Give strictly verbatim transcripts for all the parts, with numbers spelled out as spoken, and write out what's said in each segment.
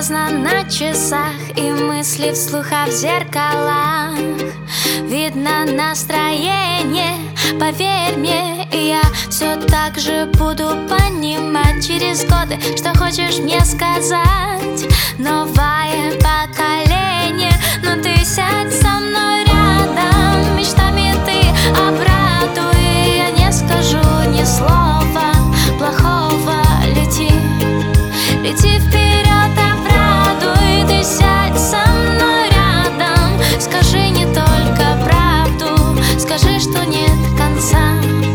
поздно на часах, и мысли вслух, а в зеркалах видно настроение. Поверь мне, я все так же буду понимать через годы, что хочешь мне сказать. Новое поколение, но ты сядь со мной рядом, мечтами ты обрадуй. Я не скажу ни слова плохого, лети, лети вперед, обрадуй. Ты сядь со мной рядом, скажи не только правду, скажи, что нет конца.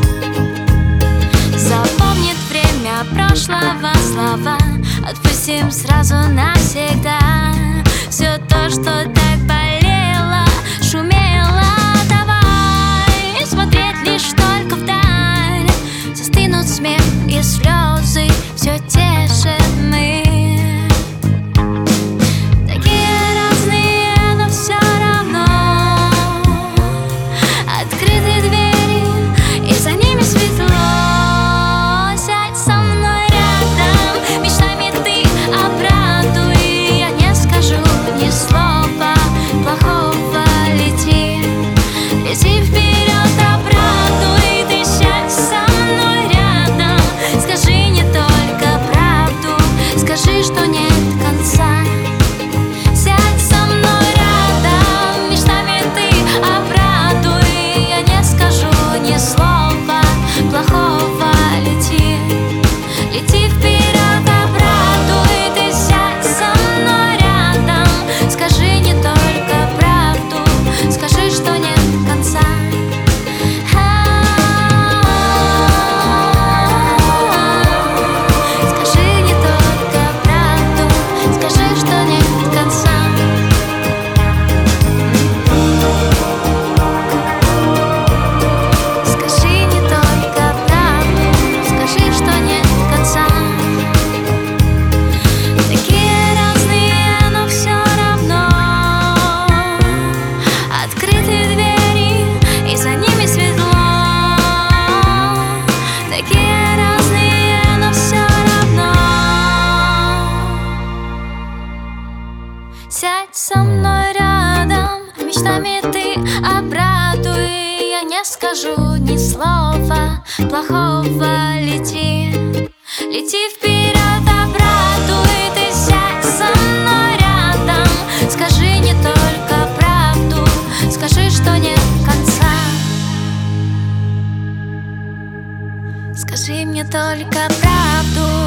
Запомнит время прошлого слова, отпустим сразу навсегда. Все то, что так болело, шумело, давай смотреть лишь только вдаль. Застынут смех и слезы, все те же мы. Такие разные, но все равно открыты двери, и за ними светло. Сядь со мной рядом, мечтами ты обрадуй. Я не скажу ни слова плохого, лети, лети вперед, обрадуй. Ты сядь со мной рядом, скажи не только правду, скажи, что нет конца. Сядь со мной рядом, мечтами ты обрадуй. Я не скажу ни слова плохого, лети, лети вперед, обрадуй. Ты сядь со мной рядом, скажи не только правду, скажи, что нет конца. Скажи не только правду, скажи, что нет конца. Скажи не только правду, скажи, что нет конца. Такие разные, но все равно открыты двери, и за ними светло. Такие разные, но все равно. Сядь со мной рядом, мечтами ты обрадуй. Я не скажу ни слова плохого, лети, лети вперед, обрадуй. Ты сядь со мной рядом, скажи не только правду, скажи, что нет конца. Скажи мне только правду.